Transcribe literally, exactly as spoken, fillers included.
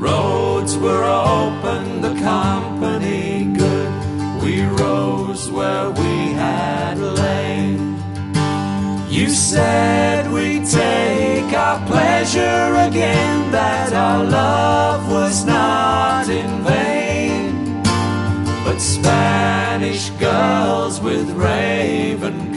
roads were open, the company good. We rose where we had lain. You said we'd take our pleasure again, that our love was not in vain. But Spanish girls with raven